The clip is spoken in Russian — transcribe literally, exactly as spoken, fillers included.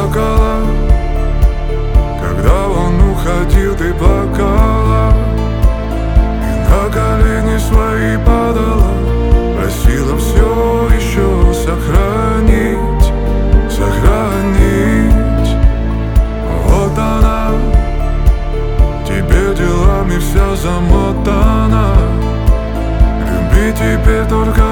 плакала. Когда он уходил, ты плакала и на колени свои падала, просила все еще сохранить, сохранить. Вот она, тебе делами вся замотана. Любить теперь только